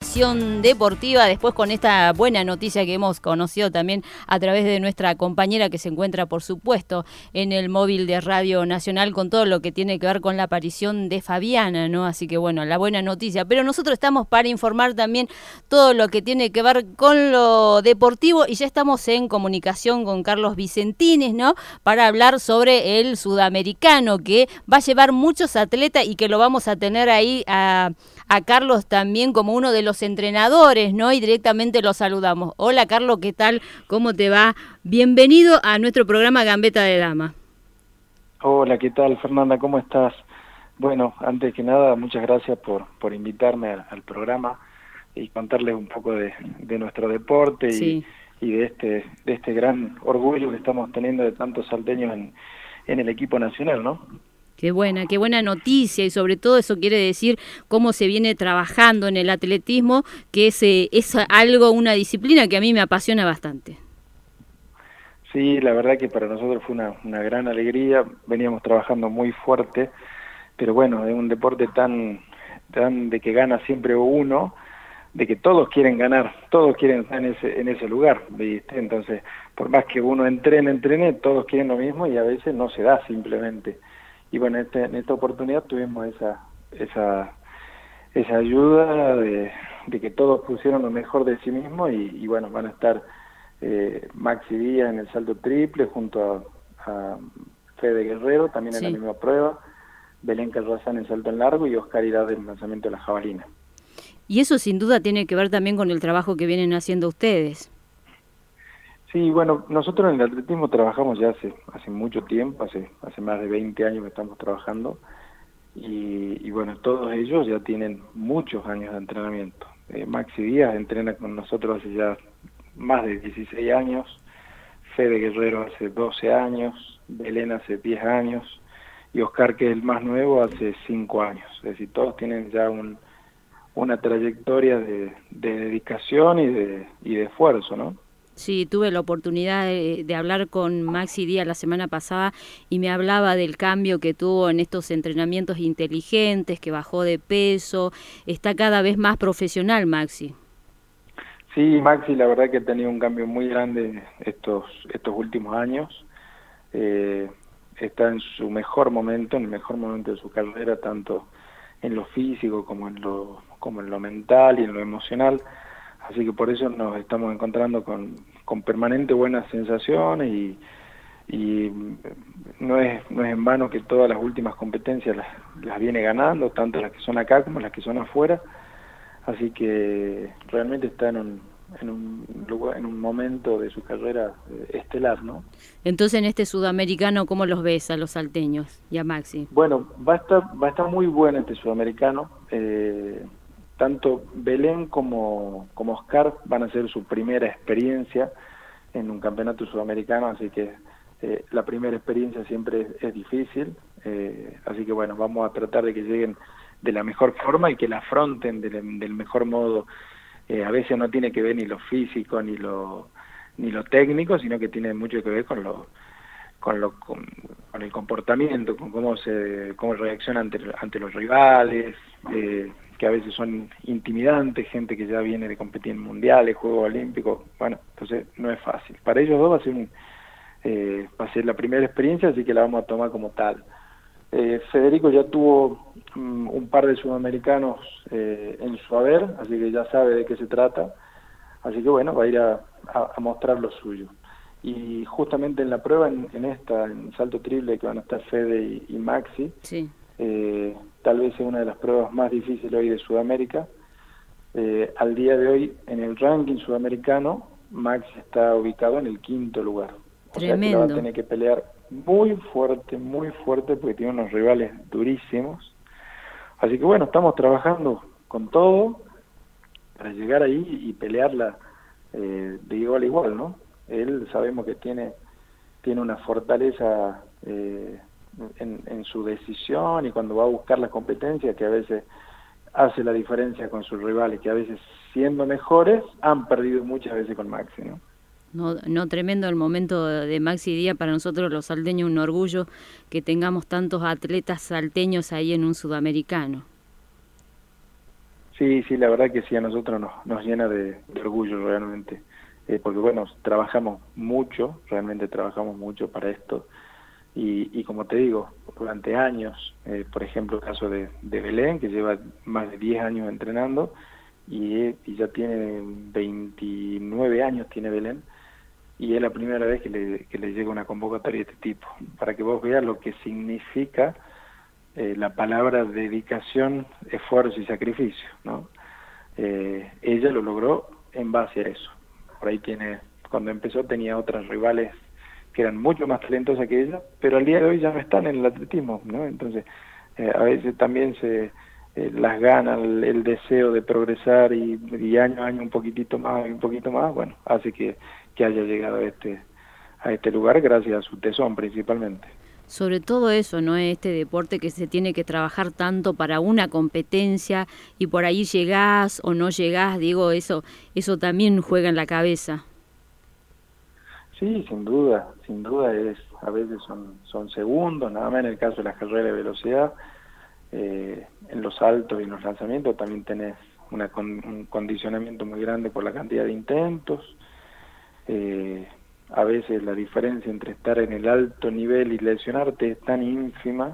información deportiva, después con esta buena noticia que hemos conocido también a través de nuestra compañera que se encuentra, por supuesto, en el móvil de Radio Nacional con todo lo que tiene que ver con la aparición de Fabiana, ¿no? Así que bueno, la buena noticia. Pero nosotros estamos para informar también todo lo que tiene que ver con lo deportivo y ya estamos en comunicación con Carlos Vicentines, ¿no? Para hablar sobre el sudamericano que va a llevar muchos atletas y que lo vamos a tener ahí a Carlos también como uno de los entrenadores, ¿no? Y directamente lo saludamos. Hola Carlos, ¿qué tal? ¿Cómo te va? Bienvenido a nuestro programa Gambeta de Dama. Hola, ¿qué tal, Fernanda? ¿Cómo estás? Bueno, antes que nada, muchas gracias por invitarme al programa y contarles un poco de nuestro deporte sí. y de este gran orgullo que estamos teniendo de tantos salteños en el equipo nacional, ¿no? Qué buena noticia, y sobre todo eso quiere decir cómo se viene trabajando en el atletismo, que es algo, una disciplina que a mí me apasiona bastante. Sí, la verdad que para nosotros fue una gran alegría, veníamos trabajando muy fuerte, pero bueno, es un deporte tan de que gana siempre uno, de que todos quieren ganar, todos quieren estar en ese lugar, ¿viste? Entonces, por más que uno entrene, todos quieren lo mismo y a veces no se da simplemente. Y bueno, en esta oportunidad tuvimos esa ayuda de que todos pusieron lo mejor de sí mismos y bueno, van a estar Maxi Díaz en el salto triple junto a Fede Guerrero, también en la misma prueba, Belén Carrazán en salto en largo y Oscar Irad en lanzamiento de la jabalina. Y eso sin duda tiene que ver también con el trabajo que vienen haciendo ustedes. Sí, bueno, nosotros en el atletismo trabajamos ya hace mucho tiempo, hace más de 20 años que estamos trabajando y bueno, todos ellos ya tienen muchos años de entrenamiento. Maxi Díaz entrena con nosotros hace ya más de 16 años, Fede Guerrero hace 12 años, Belén hace 10 años y Oscar, que es el más nuevo, hace 5 años. Es decir, todos tienen ya una trayectoria de dedicación y de esfuerzo, ¿no? Sí, tuve la oportunidad de hablar con Maxi Díaz la semana pasada y me hablaba del cambio que tuvo en estos entrenamientos inteligentes, que bajó de peso, está cada vez más profesional Maxi. Sí, Maxi la verdad que ha tenido un cambio muy grande estos últimos años, está en su mejor momento, en el mejor momento de su carrera, tanto en lo físico como en lo mental y en lo emocional. Así que por eso nos estamos encontrando con permanente buenas sensaciones y no es en vano que todas las últimas competencias las viene ganando, tanto las que son acá como las que son afuera. Así que realmente está en un momento de su carrera estelar, ¿no? Entonces en este sudamericano, ¿cómo los ves a los salteños y a Maxi? Bueno, va a estar muy bueno este sudamericano. Tanto Belén como Oscar van a hacer su primera experiencia en un campeonato sudamericano, así que la primera experiencia siempre es difícil, así que bueno, vamos a tratar de que lleguen de la mejor forma y que la afronten del mejor modo. A veces no tiene que ver ni lo físico ni lo técnico, sino que tiene mucho que ver con el comportamiento, con cómo reacciona ante los rivales, que a veces son intimidantes, gente que ya viene de competir en mundiales, Juegos Olímpicos. Bueno, entonces no es fácil. Para ellos dos va a ser la primera experiencia, así que la vamos a tomar como tal. Federico ya tuvo un par de sudamericanos en su haber, así que ya sabe de qué se trata, así que bueno, va a ir a mostrar lo suyo. Y justamente en la prueba, en salto triple, que van a estar Fede y Maxi, sí. Tal vez es una de las pruebas más difíciles hoy de Sudamérica. Al día de hoy, en el ranking sudamericano, Maxi está ubicado en el 5º lugar. Tremendo. O sea que la va a tener que pelear muy fuerte, porque tiene unos rivales durísimos. Así que bueno, estamos trabajando con todo para llegar ahí y pelearla de igual a igual, ¿no? Él sabemos que tiene una fortaleza en su decisión y cuando va a buscar la competencia, que a veces hace la diferencia con sus rivales, que a veces siendo mejores han perdido muchas veces con Maxi, ¿no? No, tremendo el momento de Maxi Díaz, para nosotros los salteños un orgullo que tengamos tantos atletas salteños ahí en un sudamericano. Sí, sí, la verdad que sí, a nosotros nos llena de orgullo realmente, porque bueno, trabajamos mucho, realmente trabajamos mucho para esto, y como te digo, durante años, por ejemplo el caso de Belén, que lleva más de 10 años entrenando, y ya tiene 29 años, tiene Belén, y es la primera vez que le llega una convocatoria de este tipo, para que vos veas lo que significa la palabra dedicación, esfuerzo y sacrificio, ¿no? Ella lo logró en base a eso. Por ahí cuando empezó tenía otras rivales que eran mucho más talentosas que ella, pero al día de hoy ya no están en el atletismo, ¿no? Entonces, a veces también las ganas, el deseo de progresar y año a año un poquito más, bueno, hace que haya llegado a este lugar gracias a su tesón principalmente. Sobre todo eso, ¿no? Este deporte que se tiene que trabajar tanto para una competencia y por ahí llegás o no llegás, digo, eso también juega en la cabeza. Sí, sin duda a veces son segundos, nada más en el caso de las carreras de velocidad, en los saltos y en los lanzamientos también tenés un condicionamiento muy grande por la cantidad de intentos, a veces la diferencia entre estar en el alto nivel y lesionarte es tan ínfima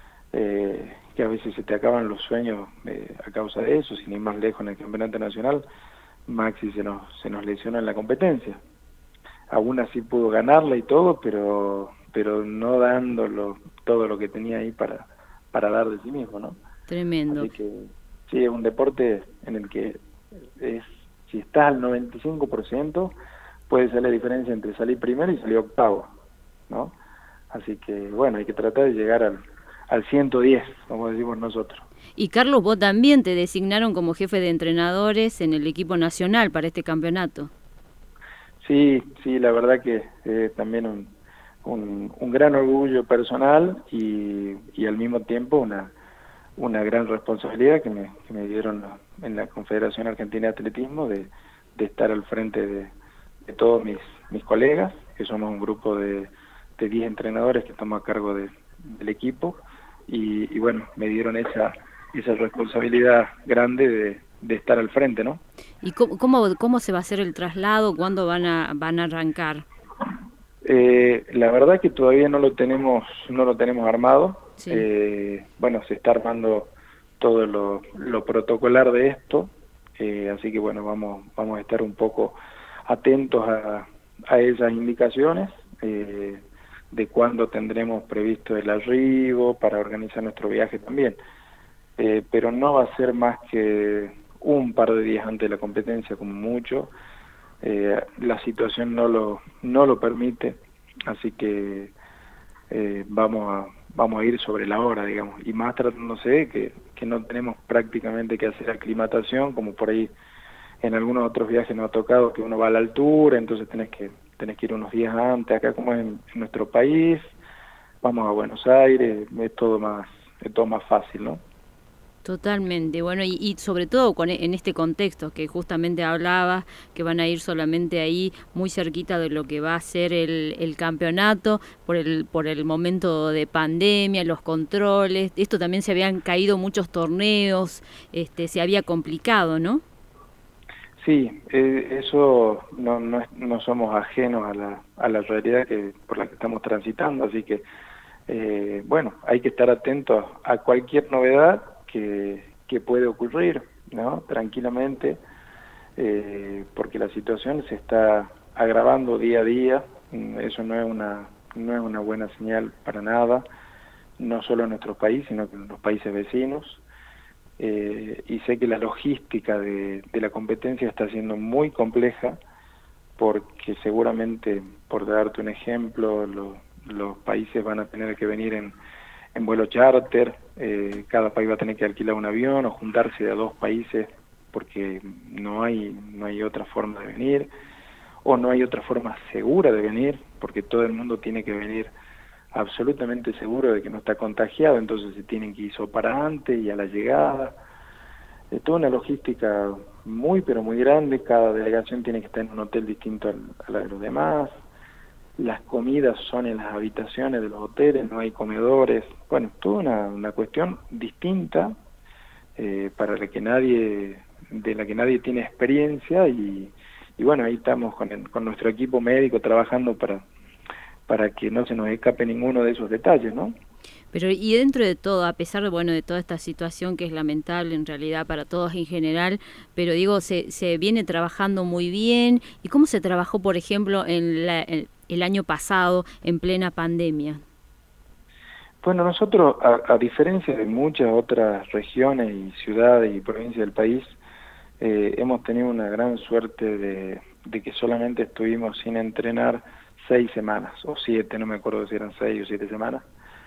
que a veces se te acaban los sueños a causa de eso. Sin ir más lejos, en el campeonato nacional Maxi se nos lesionó en la competencia. Aún así pudo ganarla y todo, pero no dándolo todo lo que tenía ahí para dar de sí mismo, ¿no? Tremendo. Así que sí, es un deporte en el que si estás al 95%, puede ser la diferencia entre salir primero y salir octavo, ¿no? Así que bueno, hay que tratar de llegar al 110, como decimos nosotros. Y Carlos, vos también te designaron como jefe de entrenadores en el equipo nacional para este campeonato. Sí, la verdad que también un gran orgullo personal y al mismo tiempo una gran responsabilidad que me dieron en la Confederación Argentina de Atletismo de estar al frente de todos mis colegas, que somos un grupo de 10 entrenadores que estamos a cargo del equipo, y bueno, me dieron esa responsabilidad grande de estar al frente, ¿no? ¿Y cómo se va a hacer el traslado? ¿Cuándo van a arrancar? La verdad que todavía no lo tenemos armado. Sí. Bueno, se está armando todo lo protocolar de esto, así que bueno, vamos a estar un poco atentos a esas indicaciones de cuándo tendremos previsto el arribo para organizar nuestro viaje también, pero no va a ser más que un par de días antes de la competencia como mucho. La situación no lo permite, así que vamos a ir sobre la hora, digamos, y más tratándose de que no tenemos prácticamente que hacer aclimatación, como por ahí en algunos otros viajes nos ha tocado que uno va a la altura, entonces tenés que ir unos días antes. Acá, como es en nuestro país, vamos a Buenos Aires, es todo más fácil, ¿no? Totalmente, bueno, y sobre todo en este contexto que justamente hablaba, que van a ir solamente ahí muy cerquita de lo que va a ser el campeonato, por el momento de pandemia, los controles, esto también se habían caído muchos torneos, se había complicado, ¿no? Sí, eso no somos ajenos a la realidad por la que estamos transitando, así que bueno, hay que estar atentos a cualquier novedad que puede ocurrir, ¿no? Tranquilamente, porque la situación se está agravando día a día. Eso no es una buena señal para nada, no solo en nuestro país, sino que en los países vecinos. Y sé que la logística de la competencia está siendo muy compleja, porque seguramente, por darte un ejemplo, los países van a tener que venir en vuelo charter, cada país va a tener que alquilar un avión o juntarse de a dos países porque no hay otra forma de venir, o no hay otra forma segura de venir, porque todo el mundo tiene que venir absolutamente seguro de que no está contagiado, entonces se tienen que hisopar antes y a la llegada. Es toda una logística muy pero muy grande, cada delegación tiene que estar en un hotel distinto a la de los demás. Las comidas son en las habitaciones de los hoteles, no hay comedores. Bueno, toda una cuestión distinta, para de la que nadie tiene experiencia, y bueno, ahí estamos con nuestro equipo médico trabajando para que no se nos escape ninguno de esos detalles, ¿no? Pero y dentro de todo, a pesar de, bueno, de toda esta situación que es lamentable en realidad para todos en general, pero digo, se viene trabajando muy bien. ¿Y cómo se trabajó, por ejemplo, el año pasado en plena pandemia? Bueno, nosotros, a diferencia de muchas otras regiones y ciudades y provincias del país, hemos tenido una gran suerte de que solamente estuvimos sin entrenar 6 semanas, o 7, no me acuerdo si eran 6 o 7 semanas,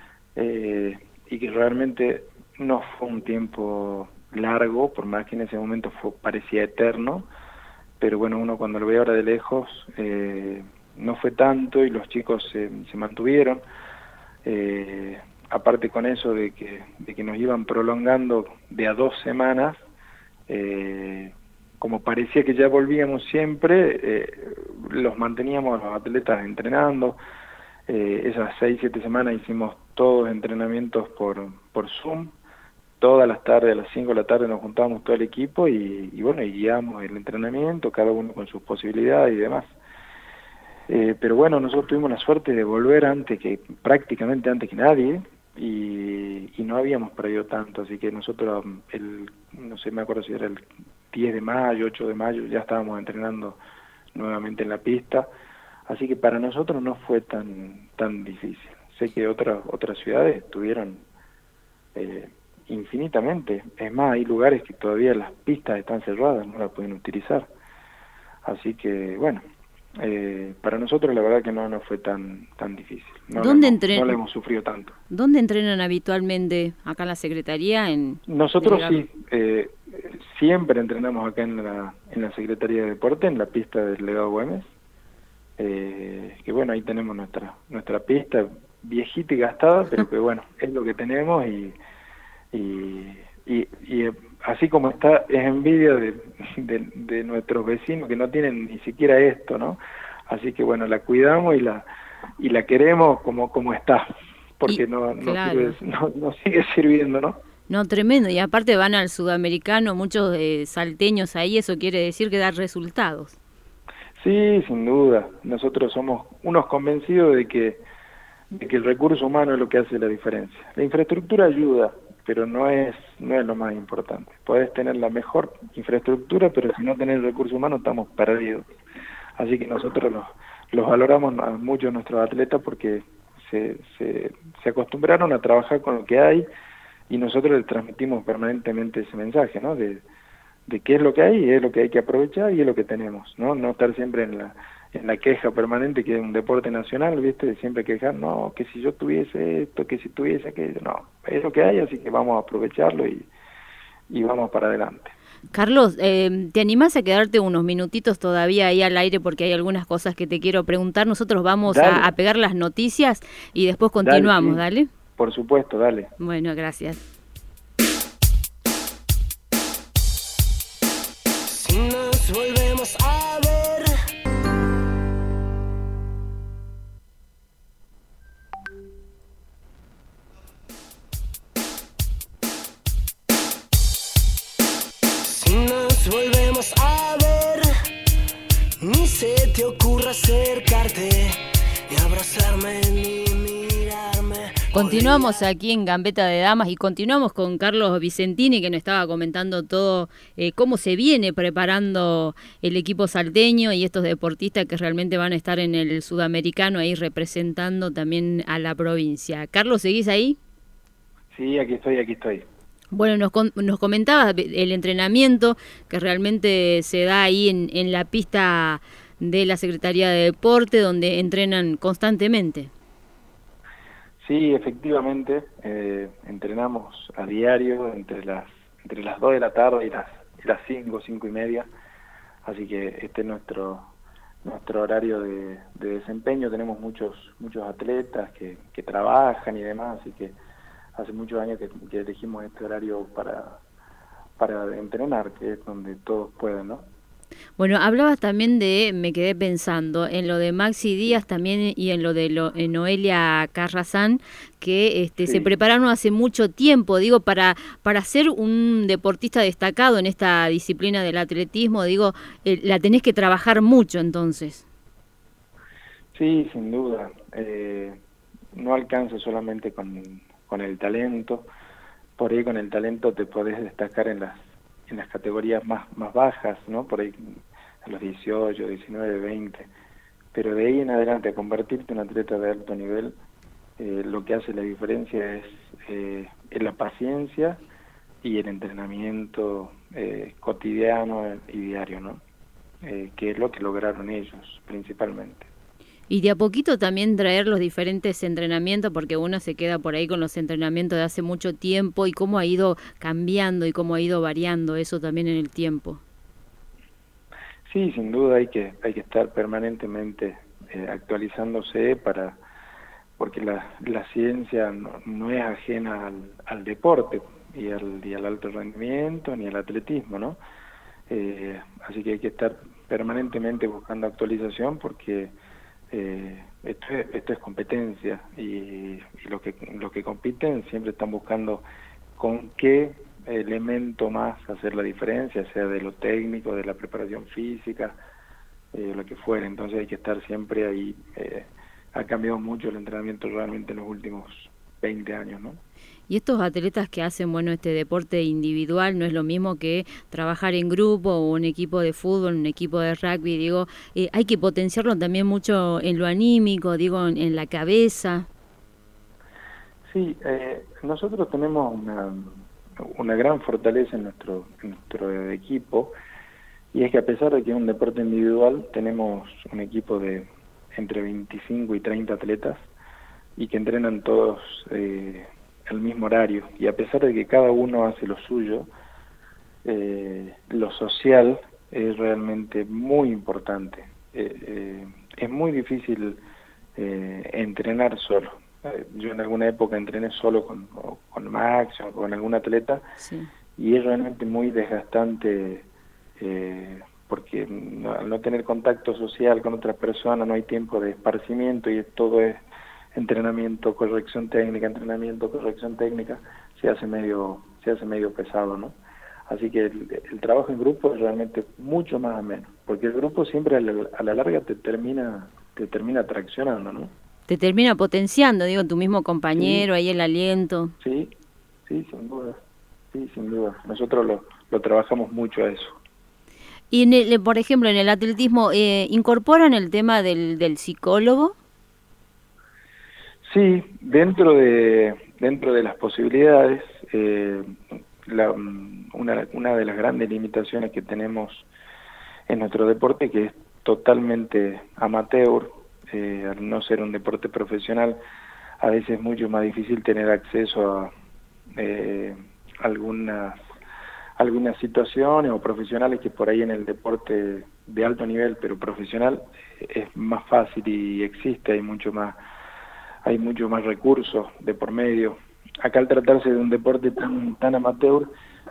y que realmente no fue un tiempo largo, por más que en ese momento parecía eterno, pero bueno, uno cuando lo ve ahora de lejos, no fue tanto, y los chicos se mantuvieron. Aparte con eso de que nos iban prolongando de a 2 semanas, como parecía que ya volvíamos siempre, los manteníamos a los atletas entrenando. Esas 6, 7 semanas hicimos todos entrenamientos por Zoom. Todas las tardes, a las 5 de la tarde nos juntábamos todo el equipo y bueno, y guiábamos el entrenamiento, cada uno con sus posibilidades y demás. Pero bueno, nosotros tuvimos la suerte de volver prácticamente antes que nadie, y no habíamos perdido tanto, así que nosotros, no sé, me acuerdo si era el 10 de mayo, 8 de mayo, ya estábamos entrenando nuevamente en la pista, así que para nosotros no fue tan difícil. Sé que otras ciudades tuvieron infinitamente, es más, hay lugares que todavía las pistas están cerradas, no las pueden utilizar, así que bueno, para nosotros la verdad que no fue tan difícil. No la hemos sufrido tanto. ¿Dónde entrenan habitualmente? ¿Acá en la Secretaría? Nosotros sí, siempre entrenamos acá en la Secretaría de Deporte, en la pista del Legado Güemes, que bueno, ahí tenemos nuestra pista viejita y gastada, pero que bueno, es lo que tenemos, y así como está, es envidia de nuestros vecinos que no tienen ni siquiera esto, ¿no? Así que bueno, la cuidamos y la queremos como está, porque claro, no sigue sirviendo, ¿no? No, tremendo, y aparte van al Sudamericano muchos salteños ahí, eso quiere decir que da resultados. Sí, sin duda, nosotros somos unos convencidos de que el recurso humano es lo que hace la diferencia. La infraestructura ayuda, pero no es lo más importante. Podés tener la mejor infraestructura, pero si no tenés recursos humanos estamos perdidos. Así que nosotros los valoramos mucho a nuestros atletas porque se acostumbraron a trabajar con lo que hay, y nosotros les transmitimos permanentemente ese mensaje, ¿no? De qué es lo que hay, es lo que hay que aprovechar y es lo que tenemos, ¿no? No estar siempre en la queja permanente, que es un deporte nacional, ¿viste? De siempre quejar, no, que si yo tuviese esto, que si tuviese aquello, no, es lo que hay, así que vamos a aprovecharlo y vamos para adelante. Carlos, ¿te animás a quedarte unos minutitos todavía ahí al aire? Porque hay algunas cosas que te quiero preguntar. Nosotros vamos a pegar las noticias y después continuamos, dale. Por supuesto, dale. Bueno, gracias. Si nos volvemos a ver, si nos volvemos a ver, ni se te ocurra acercarte ni abrazarme ni mirarme. Continuamos aquí en Gambeta de Damas y continuamos con Carlos Vicentini, que nos estaba comentando todo cómo se viene preparando el equipo salteño y estos deportistas que realmente van a estar en el Sudamericano ahí representando también a la provincia. Carlos, ¿seguís ahí? Sí, aquí estoy. Bueno, nos comentabas el entrenamiento que realmente se da ahí en la pista de la Secretaría de Deporte, donde entrenan constantemente. Sí, efectivamente, entrenamos a diario entre las 2 de la tarde y las 5:30, así que este es nuestro horario de desempeño. Tenemos muchos atletas que trabajan y demás, así que hace muchos años que elegimos este horario para entrenar, que es donde todos pueden, ¿no? Bueno, hablabas también me quedé pensando en lo de Maxi Díaz también y en lo de Noelia Carrazán, que se Sí, prepararon hace mucho tiempo, digo, para ser un deportista destacado en esta disciplina del atletismo, digo, la tenés que trabajar mucho entonces. sí, sin duda. No alcanza solamente con el talento. Por ahí con el talento te podés destacar en las categorías más bajas, ¿no? Por ahí a los 18, 19, 20. Pero de ahí en adelante, a convertirte en atleta de alto nivel, lo que hace la diferencia es la paciencia y el entrenamiento cotidiano y diario, ¿no? Que es lo que lograron ellos principalmente. Y de a poquito también traer los diferentes entrenamientos, porque uno se queda por ahí con los entrenamientos de hace mucho tiempo y cómo ha ido cambiando y cómo ha ido variando eso también en el tiempo. Sí, sin duda hay que estar permanentemente actualizándose porque la ciencia no es ajena al deporte y al alto rendimiento ni al atletismo, ¿no? Así que hay que estar permanentemente buscando actualización porque esto es competencia y los que compiten siempre están buscando con qué elemento más hacer la diferencia, sea de lo técnico, de la preparación física, lo que fuera. Entonces hay que estar siempre ahí. Ha cambiado mucho el entrenamiento realmente en los últimos 20 años, ¿no? Y estos atletas que hacen, bueno, este deporte individual no es lo mismo que trabajar en grupo o un equipo de fútbol, un equipo de rugby, digo, hay que potenciarlo también mucho en lo anímico, digo, en la cabeza. Sí, nosotros tenemos una gran fortaleza en nuestro equipo, y es que a pesar de que es un deporte individual, tenemos un equipo de entre 25 y 30 atletas y que entrenan todos al mismo horario, y a pesar de que cada uno hace lo suyo, lo social es realmente muy importante. Es muy difícil entrenar solo. Yo en alguna época entrené solo con Max o con algún atleta, Sí. y es realmente muy desgastante porque al no tener contacto social con otras personas no hay tiempo de esparcimiento y todo es entrenamiento, corrección técnica, entrenamiento, corrección técnica, se hace medio pesado, ¿no? Así que el trabajo en grupo es realmente mucho más ameno, porque el grupo siempre a la larga te termina traccionando, ¿no? Te termina potenciando, digo, tu mismo compañero, Sí, ahí el aliento. sí, sí, sin duda, sí, sin duda. Nosotros lo trabajamos mucho a eso. Y por ejemplo, en el atletismo, ¿incorporan el tema del psicólogo? Sí, dentro de las posibilidades, una de las grandes limitaciones que tenemos en nuestro deporte, que es totalmente amateur, al no ser un deporte profesional, a veces es mucho más difícil tener acceso a algunas situaciones o profesionales que por ahí en el deporte de alto nivel, pero profesional, es más fácil y existe, hay mucho más recursos de por medio. Acá al tratarse de un deporte tan amateur,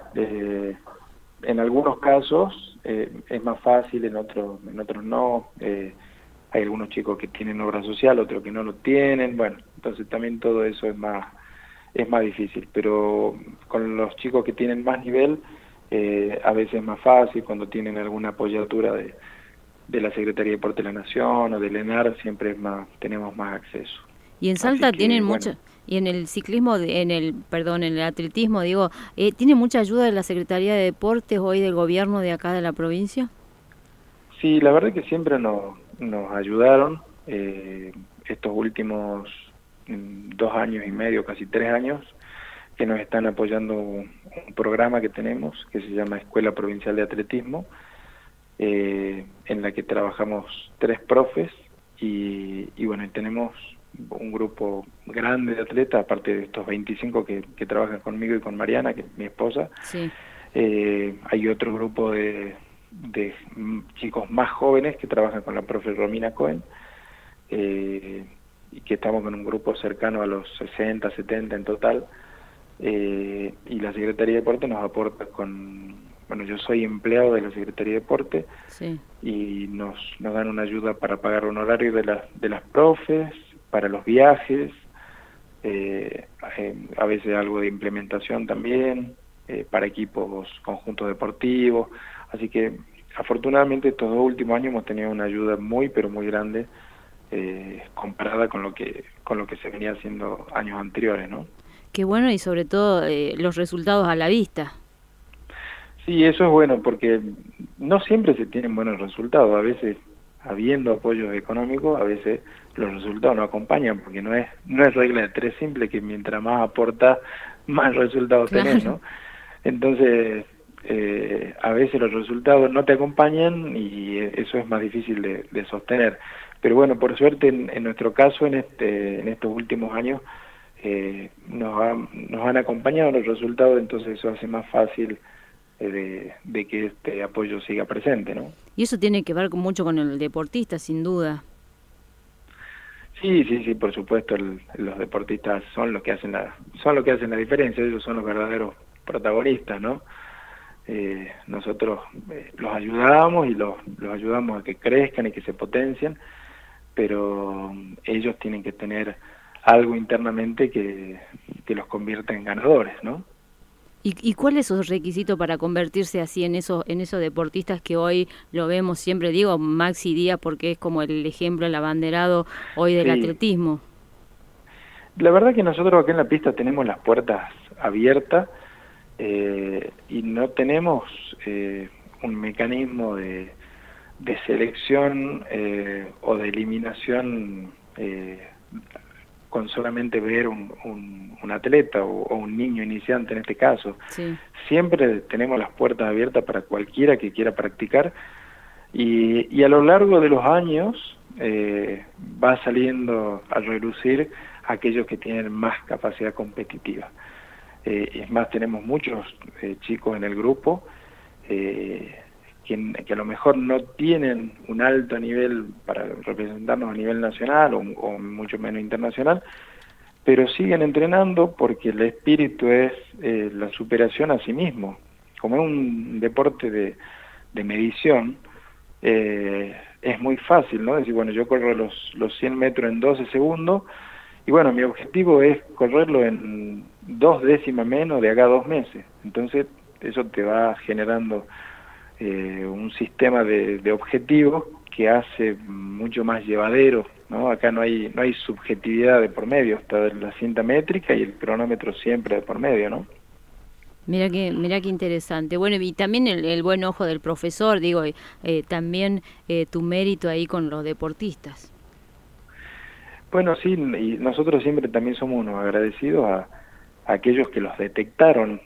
en algunos casos es más fácil, en otros no. Hay algunos chicos que tienen obra social, otros que no lo tienen. Bueno, entonces también todo eso es más difícil. Pero con los chicos que tienen más nivel, a veces es más fácil cuando tienen alguna apoyatura de la Secretaría de Deporte de la Nación o del ENAR, siempre tenemos más acceso. Y en Salta tienen mucho, y en el ciclismo, en el atletismo, digo, ¿tiene mucha ayuda de la Secretaría de Deportes hoy del gobierno de acá de la provincia? Sí, la verdad que siempre nos ayudaron estos últimos 2 años y medio, casi 3 años, que nos están apoyando un programa que tenemos que se llama Escuela Provincial de Atletismo, en la que trabajamos 3 profes y bueno, tenemos un grupo grande de atletas, aparte de estos 25 que trabajan conmigo y con Mariana, que es mi esposa. Sí. Hay otro grupo de chicos más jóvenes que trabajan con la profe Romina Cohen, y que estamos con un grupo cercano a los 60, 70 en total, y la Secretaría de Deporte nos aporta con bueno, yo soy empleado de la Secretaría de Deporte, Sí. y nos dan una ayuda para pagar honorarios de las profes, para los viajes, a veces algo de implementación también, para equipos, conjuntos deportivos. Así que afortunadamente estos 2 últimos años hemos tenido una ayuda muy pero muy grande, comparada con lo que se venía haciendo años anteriores, ¿no? Qué bueno, y sobre todo los resultados a la vista. Sí, eso es bueno, porque no siempre se tienen buenos resultados. A veces, habiendo apoyos económicos, a veces los resultados no acompañan, porque no es regla de 3 simple, que mientras más aportas, más resultados tenés, ¿no? Entonces, a veces los resultados no te acompañan y eso es más difícil de sostener. Pero bueno, por suerte en nuestro caso, en estos últimos años, nos han acompañado los resultados, entonces eso hace más fácil de que este apoyo siga presente, ¿no? Y eso tiene que ver mucho con el deportista, sin duda. Sí, por supuesto, los deportistas son los que hacen la diferencia. Ellos son los verdaderos protagonistas, ¿no? Nosotros los ayudamos y los ayudamos a que crezcan y que se potencien, pero ellos tienen que tener algo internamente que los convierta en ganadores, ¿no? ¿Y cuál es su requisito para convertirse así en esos deportistas que hoy lo vemos siempre? Digo Maxi Díaz porque es como el ejemplo, el abanderado hoy del atletismo. La verdad que nosotros acá en la pista tenemos las puertas abiertas, y no tenemos un mecanismo de selección o de eliminación con solamente ver un atleta o un niño iniciante en este caso. Sí. Siempre tenemos las puertas abiertas para cualquiera que quiera practicar, y a lo largo de los años va saliendo a relucir aquellos que tienen más capacidad competitiva. Es más, tenemos muchos chicos en el grupo que a lo mejor no tienen un alto nivel para representarnos a nivel nacional o mucho menos internacional, pero siguen entrenando porque el espíritu es la superación a sí mismo. Como es un deporte de medición, es muy fácil, ¿no? Decir, bueno, yo corro los 100 metros en 12 segundos, y bueno, mi objetivo es correrlo en 2 décimas menos de acá a 2 meses. Entonces, eso te va generando un sistema de objetivos que hace mucho más llevadero, ¿no? Acá no hay subjetividad de por medio, está la cinta métrica y el cronómetro siempre de por medio, ¿no? Mirá qué interesante. Bueno, y también el buen ojo del profesor, digo, también tu mérito ahí con los deportistas. Bueno, sí, y nosotros siempre también somos unos agradecidos a aquellos que los detectaron,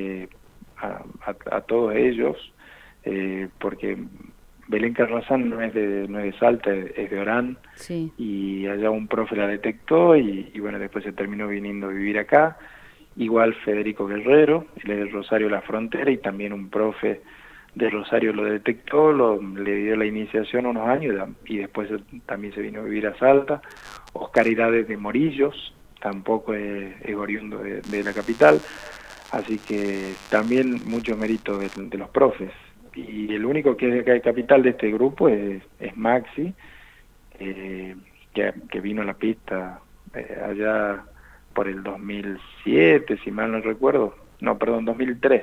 a todos ellos, porque Belén Carrazán no es de Salta, es de Orán, sí. Y allá un profe la detectó y bueno, después se terminó viniendo a vivir acá. Igual Federico Guerrero, él es de Rosario La Frontera, y también un profe de Rosario lo detectó, le dio la iniciación unos años y después también se vino a vivir a Salta. Oscar Irade de Morillos, tampoco es oriundo de la capital, así que también mucho mérito de los profes. Y el único que es de acá de capital de este grupo es Maxi, que vino a la pista allá por el 2007, si mal no recuerdo, 2003,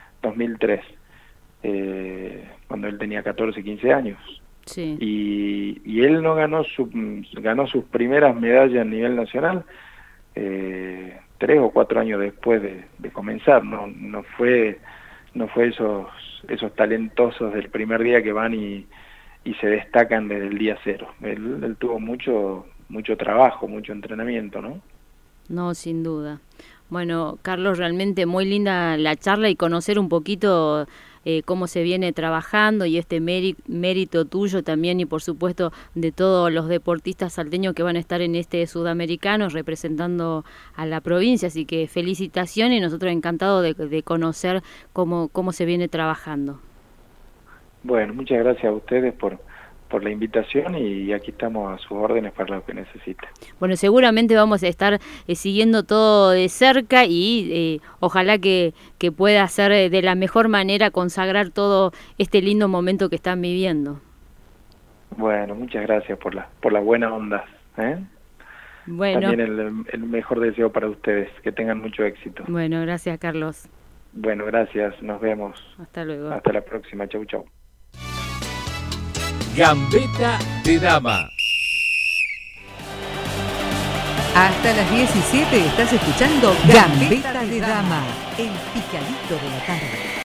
cuando él tenía 14, 15 años. Sí. Y él no ganó sus primeras medallas a nivel nacional 3 o 4 años después de comenzar. No fue esos talentosos del primer día que van y se destacan desde el día cero. Él tuvo mucho trabajo, mucho entrenamiento, ¿no? No, sin duda. Bueno, Carlos, realmente muy linda la charla y conocer un poquito cómo se viene trabajando y este mérito tuyo también, y por supuesto de todos los deportistas salteños que van a estar en este sudamericano representando a la provincia. Así que felicitaciones, y nosotros encantados de conocer cómo se viene trabajando. Bueno, muchas gracias a ustedes por por la invitación y aquí estamos a sus órdenes para lo que necesite. Bueno, seguramente vamos a estar siguiendo todo de cerca y ojalá que pueda ser de la mejor manera consagrar todo este lindo momento que están viviendo. Bueno, muchas gracias por la buena onda. Bueno. También el mejor deseo para ustedes, que tengan mucho éxito. Bueno, gracias, Carlos. Bueno, gracias, nos vemos. Hasta luego. Hasta la próxima, chau, chau. Gambeta de Dama. Hasta las 17 estás escuchando Gambeta de Dama, el picadito de la tarde.